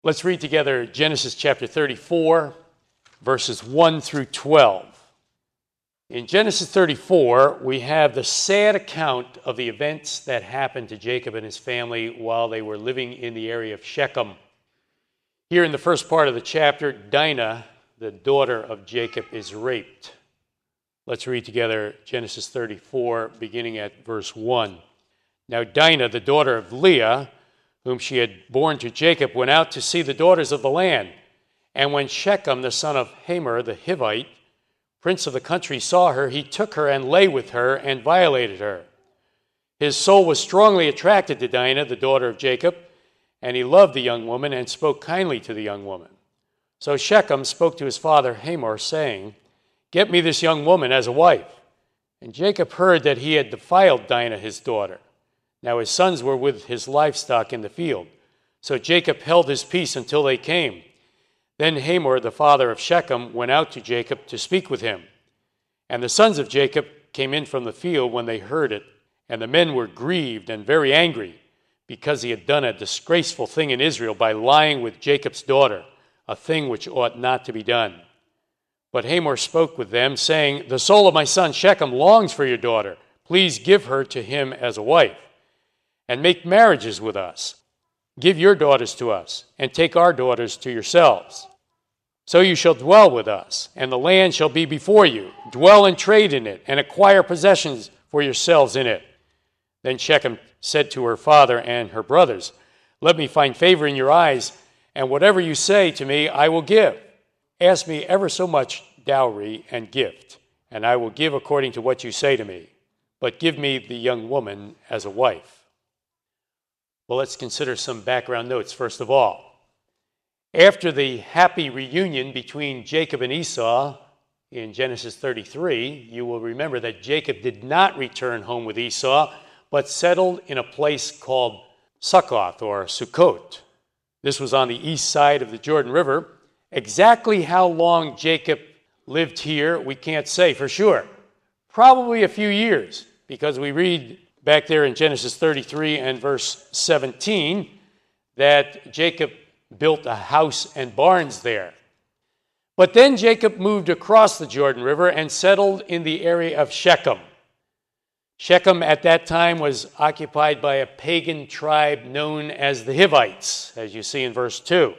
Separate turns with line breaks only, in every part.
Let's read together Genesis chapter 34, verses 1 through 12. In Genesis 34, we have the sad account of the events that happened to Jacob and his family while they were living in the area of Shechem. Here in the first part of the chapter, Dinah, the daughter of Jacob, is raped. Let's read together Genesis 34, beginning at verse 1. Now Dinah, the daughter of Leah, whom she had borne to Jacob, went out to see the daughters of the land. And when Shechem, the son of Hamor, the Hivite, prince of the country, saw her, he took her and lay with her and violated her. His soul was strongly attracted to Dinah, the daughter of Jacob, and he loved the young woman and spoke kindly to the young woman. So Shechem spoke to his father Hamor, saying, "Get me this young woman as a wife." And Jacob heard that he had defiled Dinah, his daughter. Now his sons were with his livestock in the field. So Jacob held his peace until they came. Then Hamor, the father of Shechem, went out to Jacob to speak with him. And the sons of Jacob came in from the field when they heard it. And the men were grieved and very angry, because he had done a disgraceful thing in Israel by lying with Jacob's daughter, a thing which ought not to be done. But Hamor spoke with them, saying, "The soul of my son Shechem longs for your daughter. Please give her to him as a wife, and make marriages with us. Give your daughters to us, and take our daughters to yourselves. So you shall dwell with us, and the land shall be before you. Dwell and trade in it, and acquire possessions for yourselves in it." Then Shechem said to her father and her brothers, "Let me find favor in your eyes, and whatever you say to me I will give. Ask me ever so much dowry and gift, and I will give according to what you say to me. But give me the young woman as a wife." Well, let's consider some background notes first of all. After the happy reunion between Jacob and Esau in Genesis 33, you will remember that Jacob did not return home with Esau, but settled in a place called Succoth or Sukkot. This was on the east side of the Jordan River. Exactly how long Jacob lived here, we can't say for sure. Probably a few years, because we read back there in Genesis 33 and verse 17 that Jacob built a house and barns there. But then Jacob moved across the Jordan River and settled in the area of Shechem. Shechem at that time was occupied by a pagan tribe known as the Hivites, as you see in verse 2.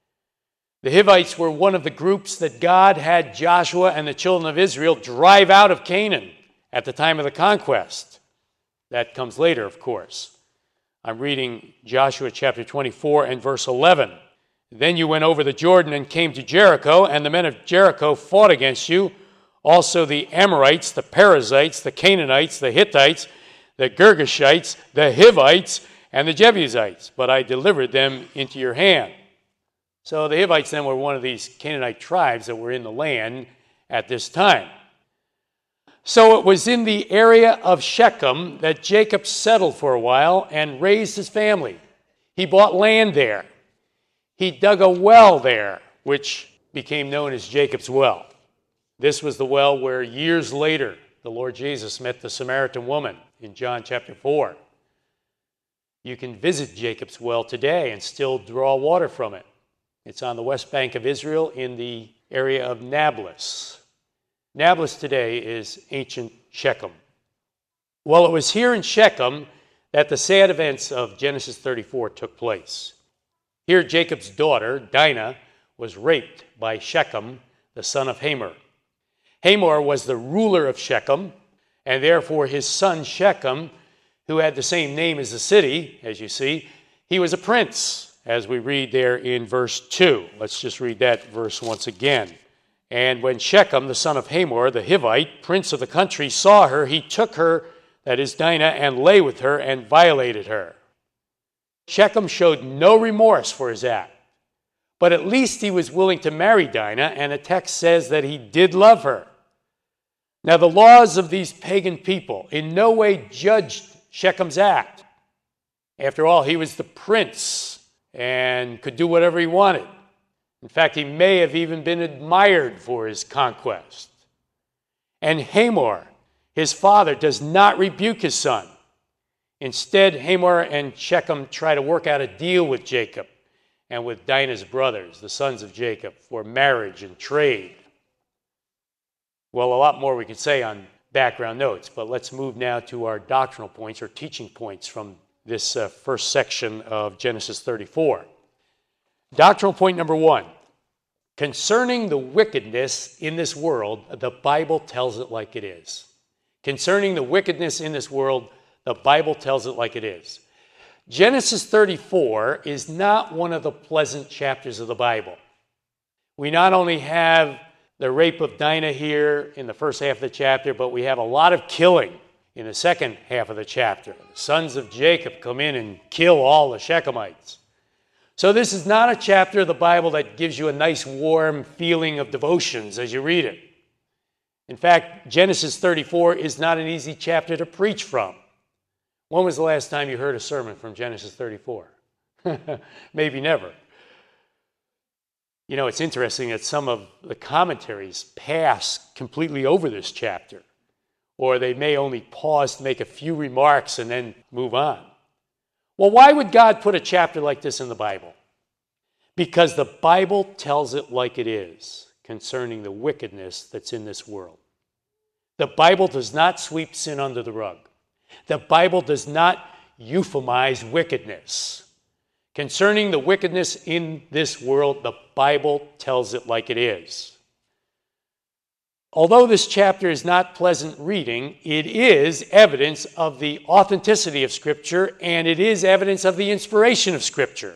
The Hivites were one of the groups that God had Joshua and the children of Israel drive out of Canaan at the time of the conquest. That comes later, of course. I'm reading Joshua chapter 24 and verse 11. "Then you went over the Jordan and came to Jericho, and the men of Jericho fought against you, also the Amorites, the Perizzites, the Canaanites, the Hittites, the Girgashites, the Hivites, and the Jebusites, but I delivered them into your hand." So the Hivites then were one of these Canaanite tribes that were in the land at this time. So it was in the area of Shechem that Jacob settled for a while and raised his family. He bought land there. He dug a well there, which became known as Jacob's well. This was the well where years later the Lord Jesus met the Samaritan woman in John chapter 4. You can visit Jacob's well today and still draw water from it. It's on the west bank of Israel in the area of Nablus. Nablus today is ancient Shechem. Well, it was here in Shechem that the sad events of Genesis 34 took place. Here Jacob's daughter, Dinah, was raped by Shechem, the son of Hamor. Hamor was the ruler of Shechem, and therefore his son Shechem, who had the same name as the city, as you see, he was a prince, as we read there in verse 2. Let's just read that verse once again. "And when Shechem, the son of Hamor, the Hivite, prince of the country, saw her, he took her," that is Dinah, "and lay with her and violated her." Shechem showed no remorse for his act, but at least he was willing to marry Dinah, and the text says that he did love her. Now, the laws of these pagan people in no way judged Shechem's act. After all, he was the prince and could do whatever he wanted. In fact, he may have even been admired for his conquest. And Hamor, his father, does not rebuke his son. Instead, Hamor and Shechem try to work out a deal with Jacob. and with Dinah's brothers, the sons of Jacob, for marriage and trade. Well, a lot more we could say on background notes, but let's move now to our doctrinal points or teaching points from this first section of Genesis 34. Doctrinal point number 1. Concerning the wickedness in this world, the Bible tells it like it is. Concerning the wickedness in this world, the Bible tells it like it is. Genesis 34 is not one of the pleasant chapters of the Bible. We not only have the rape of Dinah here in the first half of the chapter, but we have a lot of killing in the second half of the chapter. The sons of Jacob come in and kill all the Shechemites. So this is not a chapter of the Bible that gives you a nice warm feeling of devotions as you read it. In fact, Genesis 34 is not an easy chapter to preach from. When was the last time you heard a sermon from Genesis 34? Maybe never. You know, it's interesting that some of the commentaries pass completely over this chapter, or they may only pause to make a few remarks and then move on. Well, why would God put a chapter like this in the Bible? Because the Bible tells it like it is concerning the wickedness that's in this world. The Bible does not sweep sin under the rug. The Bible does not euphemize wickedness. Concerning the wickedness in this world, the Bible tells it like it is. Although this chapter is not pleasant reading, it is evidence of the authenticity of Scripture, and it is evidence of the inspiration of Scripture.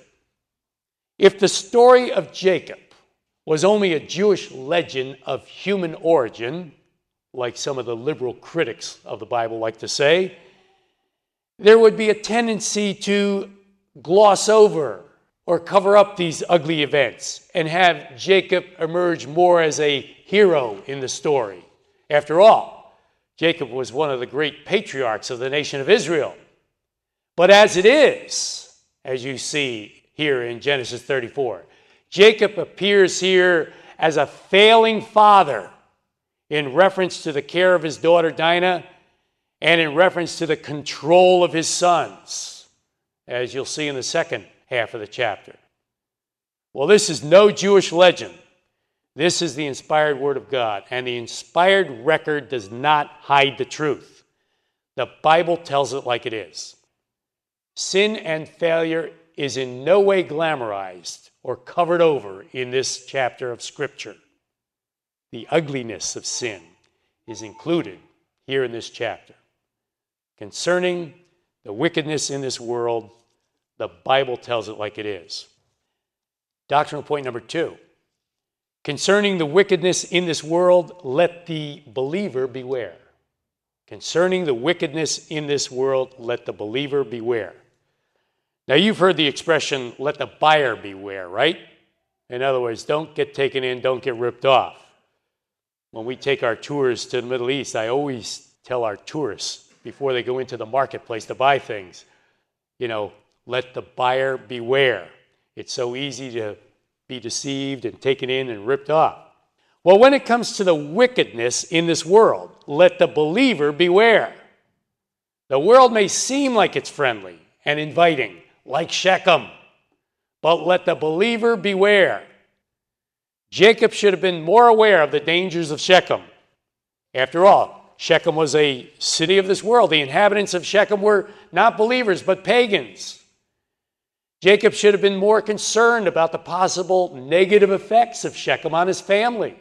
If the story of Jacob was only a Jewish legend of human origin, like some of the liberal critics of the Bible like to say, there would be a tendency to gloss over or cover up these ugly events and have Jacob emerge more as a hero in the story. After all, Jacob was one of the great patriarchs of the nation of Israel. But as it is, as you see here in Genesis 34, Jacob appears here as a failing father in reference to the care of his daughter Dinah and in reference to the control of his sons, as you'll see in the second half of the chapter. Well, this is no Jewish legend. This is the inspired Word of God, and the inspired record does not hide the truth. The Bible tells it like it is. Sin and failure is in no way glamorized or covered over in this chapter of Scripture. The ugliness of sin is included here in this chapter. Concerning the wickedness in this world, the Bible tells it like it is. Doctrinal point number 2. Concerning the wickedness in this world, let the believer beware. Concerning the wickedness in this world, let the believer beware. Now, you've heard the expression, let the buyer beware, right? In other words, don't get taken in, don't get ripped off. When we take our tours to the Middle East, I always tell our tourists before they go into the marketplace to buy things, let the buyer beware. It's so easy to be deceived and taken in and ripped off. Well, when it comes to the wickedness in this world, let the believer beware. The world may seem like it's friendly and inviting, like Shechem, but let the believer beware. Jacob should have been more aware of the dangers of Shechem. After all, Shechem was a city of this world. The inhabitants of Shechem were not believers, but pagans. Jacob should have been more concerned about the possible negative effects of Shechem on his family.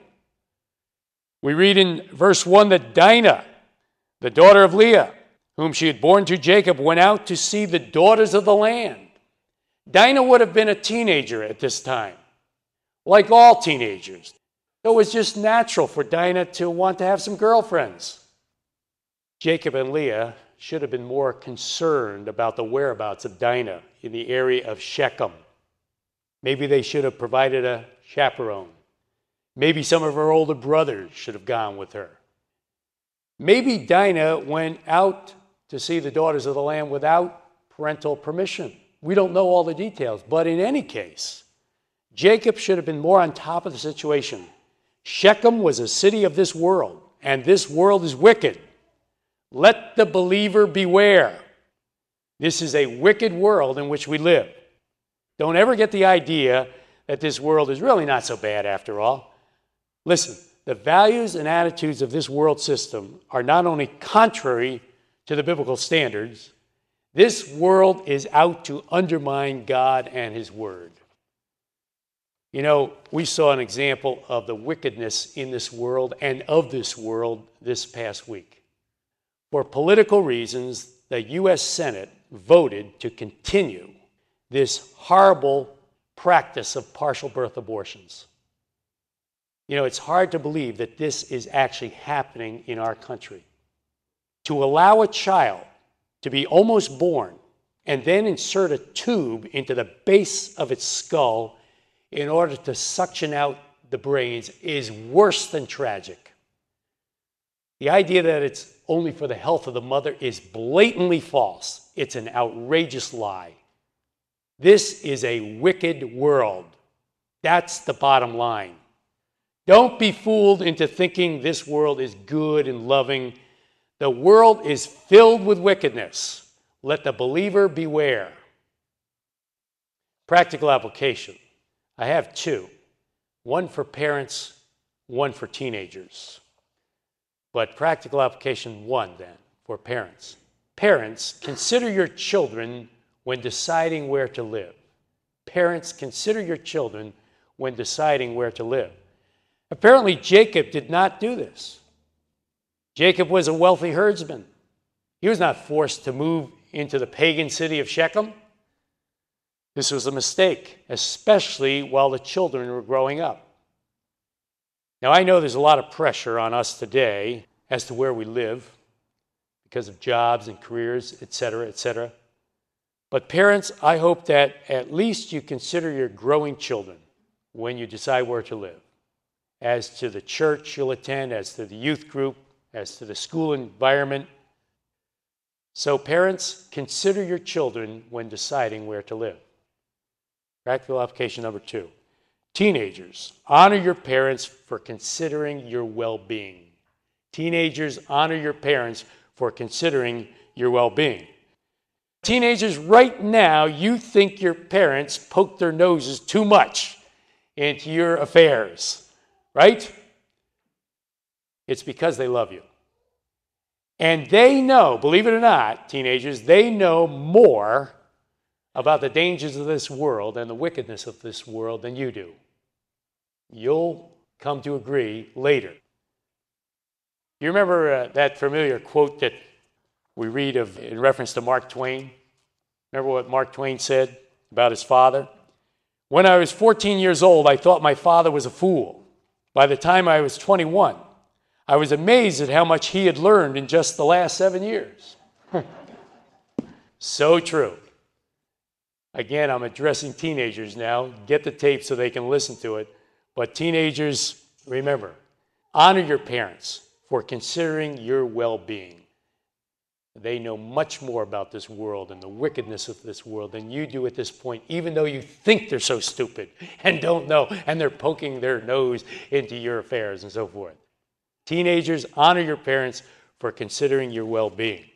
We read in verse 1 that Dinah, the daughter of Leah, whom she had borne to Jacob, went out to see the daughters of the land. Dinah would have been a teenager at this time, like all teenagers. It was just natural for Dinah to want to have some girlfriends. Jacob and Leah should have been more concerned about the whereabouts of Dinah in the area of Shechem. Maybe they should have provided a chaperone. Maybe some of her older brothers should have gone with her. Maybe Dinah went out to see the daughters of the land without parental permission. We don't know all the details, but in any case, Jacob should have been more on top of the situation. Shechem was a city of this world, and this world is wicked. Let the believer beware. This is a wicked world in which we live. Don't ever get the idea that this world is really not so bad after all. Listen, the values and attitudes of this world system are not only contrary to the biblical standards, this world is out to undermine God and His Word. You know, we saw an example of the wickedness in this world and of this world this past week. For political reasons, the U.S. Senate voted to continue this horrible practice of partial birth abortions. You know, it's hard to believe that this is actually happening in our country. To allow a child to be almost born and then insert a tube into the base of its skull in order to suction out the brains is worse than tragic. The idea that it's only for the health of the mother is blatantly false. It's an outrageous lie. This is a wicked world. That's the bottom line. Don't be fooled into thinking this world is good and loving. The world is filled with wickedness. Let the believer beware. Practical application. I have two. One for parents, one for teenagers. But practical application one then, for parents. Parents, consider your children when deciding where to live. Parents, consider your children when deciding where to live. Apparently, Jacob did not do this. Jacob was a wealthy herdsman. He was not forced to move into the pagan city of Shechem. This was a mistake, especially while the children were growing up. Now, I know there's a lot of pressure on us today as to where we live because of jobs and careers, etc., etc. But parents, I hope that at least you consider your growing children when you decide where to live. As to the church you'll attend, as to the youth group, as to the school environment. So parents, consider your children when deciding where to live. Practical application number two. Teenagers, honor your parents for considering your well-being. Teenagers, honor your parents for considering your well-being. Teenagers, right now, you think your parents poke their noses too much into your affairs, right? It's because they love you. And they know, believe it or not, teenagers, they know more about the dangers of this world and the wickedness of this world than you do. You'll come to agree later. You remember that familiar quote that we read of in reference to Mark Twain? Remember what Mark Twain said about his father? When I was 14 years old, I thought my father was a fool. By the time I was 21, I was amazed at how much he had learned in just the last 7 years. So true. Again, I'm addressing teenagers now. Get the tape so they can listen to it. But teenagers, remember, honor your parents for considering your well-being. They know much more about this world and the wickedness of this world than you do at this point, even though you think they're so stupid and don't know, and they're poking their nose into your affairs and so forth. Teenagers, honor your parents for considering your well-being.